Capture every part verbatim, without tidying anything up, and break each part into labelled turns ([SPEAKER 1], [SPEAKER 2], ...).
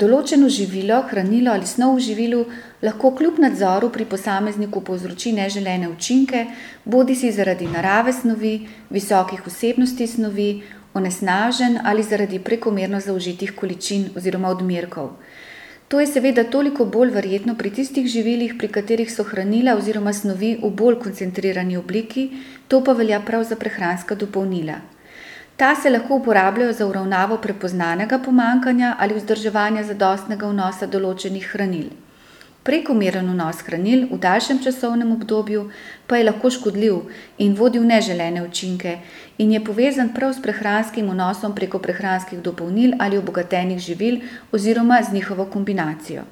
[SPEAKER 1] Določeno živilo, hranilo ali snov v živilu lahko kljub nadzoru pri posamezniku povzroči neželene učinke, bodisi zaradi narave snovi, visokih vsebnosti snovi, onesnaženj ali zaradi prekomerno zaužitih količin oziroma odmerkov. To je seveda toliko bolj verjetno pri tistih živilih, pri katerih so hranila oziroma snovi v bolj koncentrirani obliki, to pa velja prav za prehranska dopolnila. Ta se lahko uporabljajo za uravnavo prepoznanega pomanjkanja ali vzdrževanja zadostnega vnosa določenih hranil. Prekomeren vnos hranil v daljšem časovnem obdobju pa je lahko škodljiv in vodi v neželene učinke in je povezan prav s prehranskim vnosom preko prehranskih dopolnil ali obogatenih živil oziroma z njihovo kombinacijo.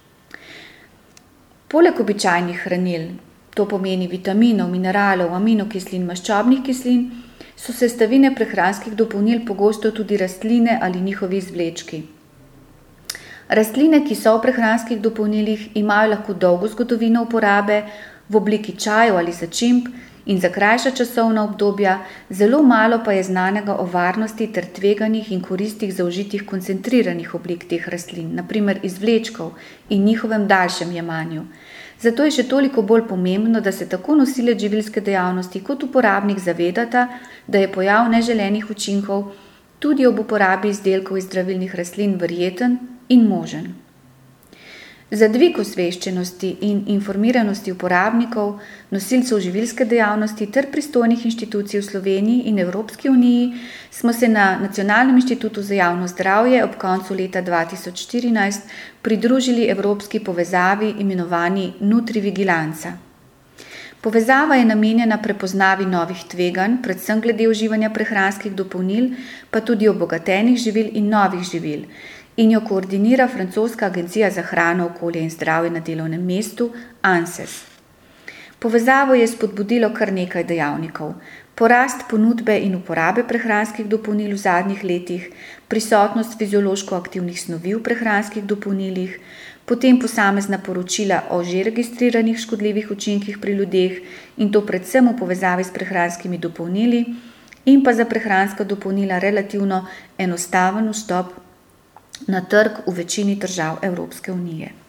[SPEAKER 1] Poleg običajnih hranil, to pomeni vitaminov, mineralov, aminokislin, maščobnih kislin, so sestavine prehranskih dopolnil pogosto tudi rastline ali njihovi izvlečki. Rastline, ki so v prehranskih dopolnilih, imajo lahko dolgo zgodovino uporabe v obliki čajev ali začimb in za krajša časovna obdobja, zelo malo pa je znanega o varnosti ter tveganjih in koristih zaužitih koncentriranih oblik teh rastlin, na primer izvlečkov in njihovem daljšem jemanju. Zato je še toliko bolj pomembno, da se tako nosilec živilske dejavnosti kot uporabnik zavedata, da je pojav neželenih učinkov tudi ob uporabi izdelkov iz zdravilnih rastlin verjeten in možen. Za dvig osveščenosti in informiranosti uporabnikov, nosilcev živilske dejavnosti ter pristojnih inštitucij v Sloveniji in Evropski uniji smo se na Nacionalnem inštitutu za javno zdravje ob koncu leta dva tisoč štirinajst pridružili evropski povezavi imenovani Nutrivigilanca. Povezava je namenjena prepoznavi novih tveganj, predvsem glede uživanja prehranskih dopolnil, pa tudi obogatenih živil in novih živil, in jo koordinira francoska agencija za hrano, okolje in zdravje na delovnem mestu ANSES. Povezavo je spodbudilo kar nekaj dejavnikov. Porast ponudbe in uporabe prehranskih dopolnil v zadnjih letih, prisotnost fiziološko aktivnih snovi v prehranskih dopolnilih, potem posamezna poročila o že registriranih škodljivih učinkih pri ljudeh in to predvsem v povezavi s prehranskimi dopolnili in pa za prehranska dopolnila relativno enostaven vstop na trg v večini držav Evropske unije.